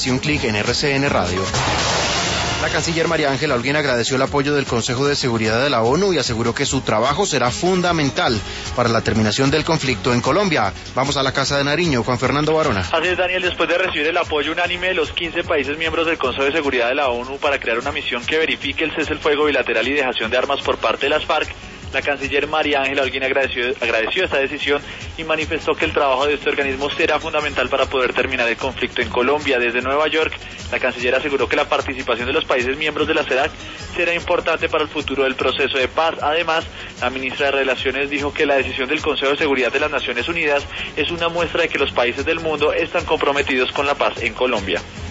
y un clic en RCN Radio. La canciller María Ángela Holguín agradeció el apoyo del Consejo de Seguridad de la ONU y aseguró que su trabajo será fundamental para la terminación del conflicto en Colombia. Vamos a la Casa de Nariño, Juan Fernando Barona. Así es, Daniel, después de recibir el apoyo unánime de los 15 países miembros del Consejo de Seguridad de la ONU para crear una misión que verifique el cese el fuego bilateral y dejación de armas por parte de las FARC, la canciller María Ángela Holguín agradeció esta decisión y manifestó que el trabajo de este organismo será fundamental para poder terminar el conflicto en Colombia. Desde Nueva York, la canciller aseguró que la participación de los países miembros de la CELAC será importante para el futuro del proceso de paz. Además, la ministra de Relaciones dijo que la decisión del Consejo de Seguridad de las Naciones Unidas es una muestra de que los países del mundo están comprometidos con la paz en Colombia.